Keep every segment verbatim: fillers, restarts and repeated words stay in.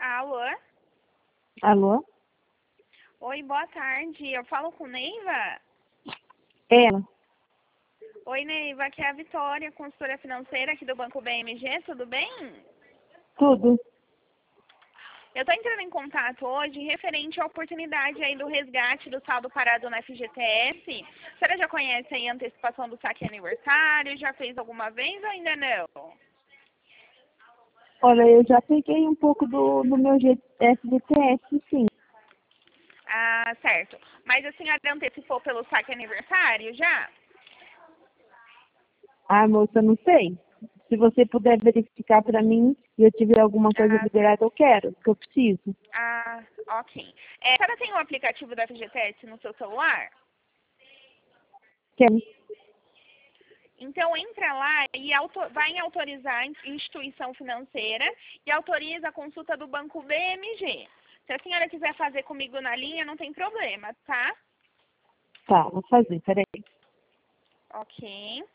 Alô? Alô? Oi, boa tarde. Eu falo com Neiva? Ela. Oi, Neiva. Aqui é a Vitória, consultora financeira aqui do Banco B M G. Tudo bem? Tudo. Eu estou entrando em contato hoje referente à oportunidade aí do resgate do saldo parado na F G T S. A senhora já conhece aí a antecipação do saque aniversário? Já fez alguma vez ou ainda não? Olha, eu já peguei um pouco do, do meu F G T S, sim. Ah, certo. Mas a senhora antecipou pelo saque aniversário já? Ah, moça, não sei. Se você puder verificar para mim e eu tiver alguma coisa Ah, liberada, eu quero, porque eu preciso. ah ok. É, a senhora tem o aplicativo da F G T S no seu celular? Quero. Então, entra lá e auto, vai em autorizar a instituição financeira e autoriza a consulta do Banco B M G. Se a senhora quiser fazer comigo na linha, não tem problema, tá? Tá, vou fazer, peraí. Ok.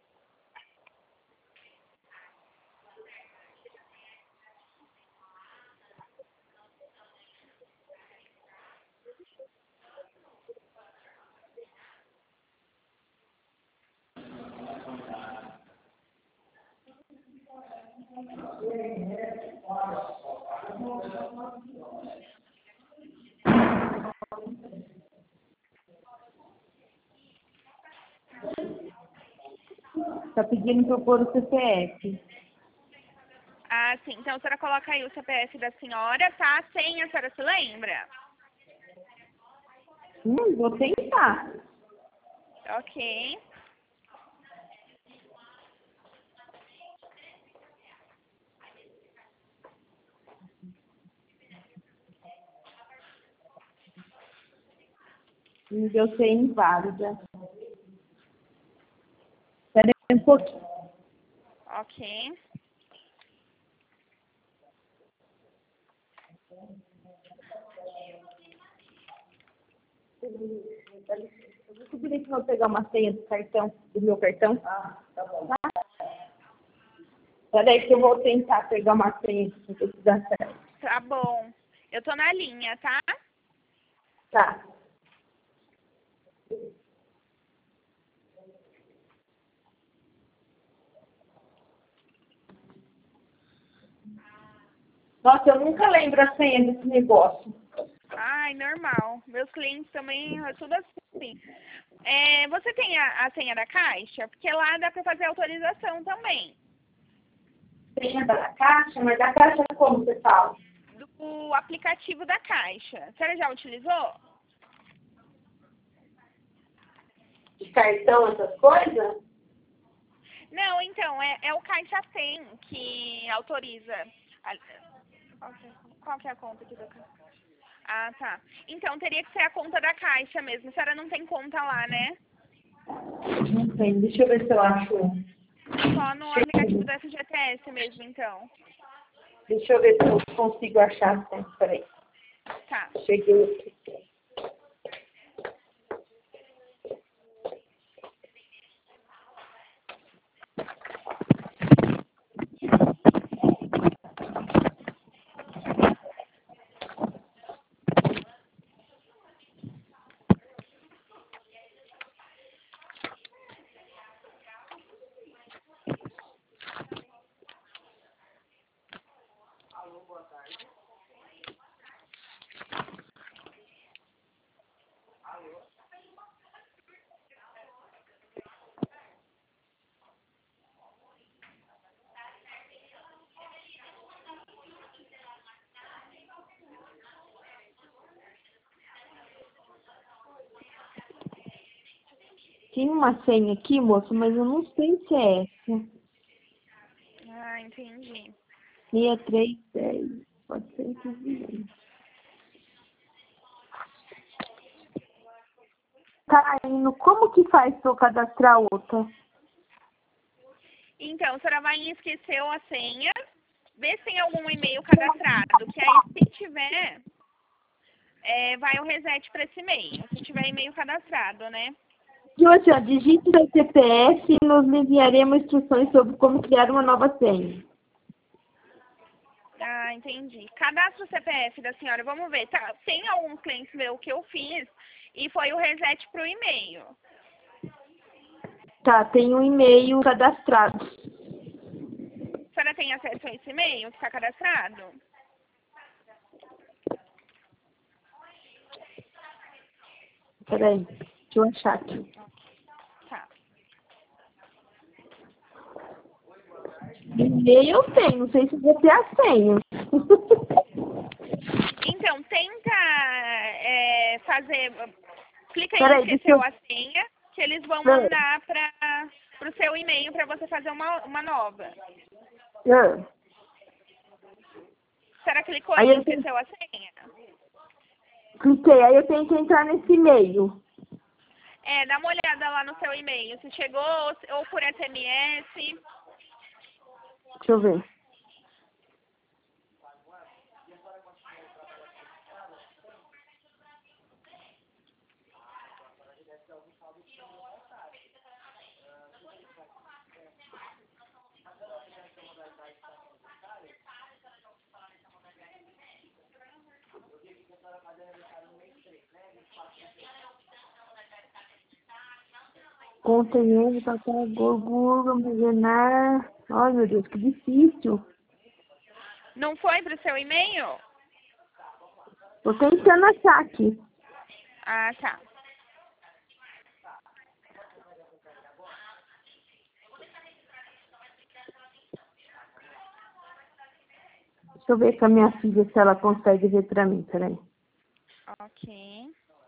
Tá pedindo para eu pôr o C P F. Ah, sim. Então, a senhora coloca aí o C P F da senhora, tá? A senha, a senhora se lembra? Hum, vou tentar. Ok. Me deu ser inválida. Peraí um pouquinho. Ok. Eu vou pedir que eu vou pegar uma senha do cartão, do meu cartão. Ah, tá bom. Tá? Peraí que eu vou tentar pegar uma senha aqui, ver se dá certo. Tá bom. Eu tô na linha, tá? Tá. Nossa, eu nunca lembro a senha desse negócio. Ai, normal. Meus clientes também, é tudo assim. É, você tem a, a senha da Caixa? Porque lá dá pra fazer autorização também. Senha da caixa, mas da caixa como você fala? Do aplicativo da Caixa. A senhora já utilizou? De cartão, essas coisas? Não, então, é, é o Caixa Tem que autoriza. a- Qual que, é, qual que é a conta aqui da Caixa? Ah, tá. Então, teria que ser a conta da Caixa mesmo. A senhora não tem conta lá, né? Não tem. Deixa eu ver se eu acho. Só no aplicativo da F G T S mesmo, então. Deixa eu ver se eu consigo achar. Peraí. Tá. Cheguei aqui. Tem uma senha aqui, moço, mas eu não sei se é essa. Ah, entendi. seis três dez. Pode ser que viu. Tá indo. Como que faz pra eu cadastrar outra? Então, a senhora vai em esqueceu a senha, vê se tem algum e-mail cadastrado, que aí se tiver, é, vai o reset para esse e-mail, se tiver e-mail cadastrado, né? E assim, ó, digite seu C P F e nos enviaremos instruções sobre como criar uma nova senha. Ah, entendi. Cadastra o C P F da senhora, vamos ver. Tá, tem alguns clientes meus que eu fiz e foi o reset pro e-mail. Tá, tem um e-mail cadastrado. A senhora tem acesso a esse e-mail que está cadastrado? Peraí, deixa eu achar aqui. Tá. E-mail eu tenho, não sei se vou ter a senha. Então, tenta é, fazer... Clica em Peraí, esqueceu deixa a senha, que eles vão Peraí. mandar para o seu e-mail para você fazer uma, uma nova. eu... Ah. A senhora clicou Aí em eu tenho- esqueceu a senha? Cliquei, aí eu tenho que entrar nesse e-mail. É, dá uma olhada lá no seu e-mail, se chegou ou, ou por S M S. Deixa eu ver. Conteúdo, papel, Google, armazenar. Ai, meu Deus, que difícil. Não foi pro seu e-mail? Tô tentando achar aqui. Ah, tá. Deixa eu ver com a minha filha se ela consegue ver pra mim, peraí. Ok.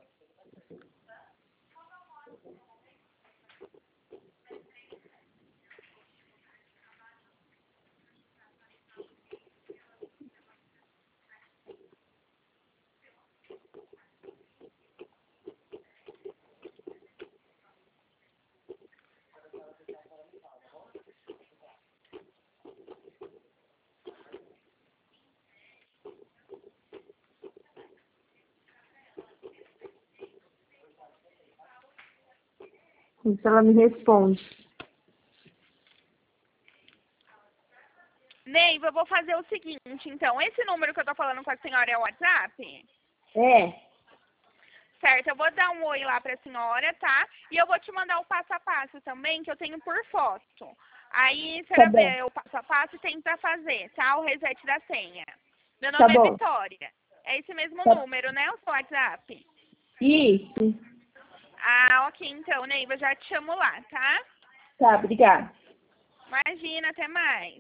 Ver se ela me responde. Neiva, eu vou fazer o seguinte, então. Esse número que eu tô falando com a senhora é o WhatsApp? É, Certo, eu vou dar um oi lá pra senhora, tá? E eu vou te mandar o passo a passo também, que eu tenho por foto. Aí você Tá vai bom. ver o passo a passo e tenta fazer, tá? O reset da senha. Meu Tá nome é bom. Vitória. É esse mesmo Tá. número, né? O seu WhatsApp? Isso. Ah, ok, então, Neiva, já te chamo lá, tá? Tá, obrigada. Imagina, até mais.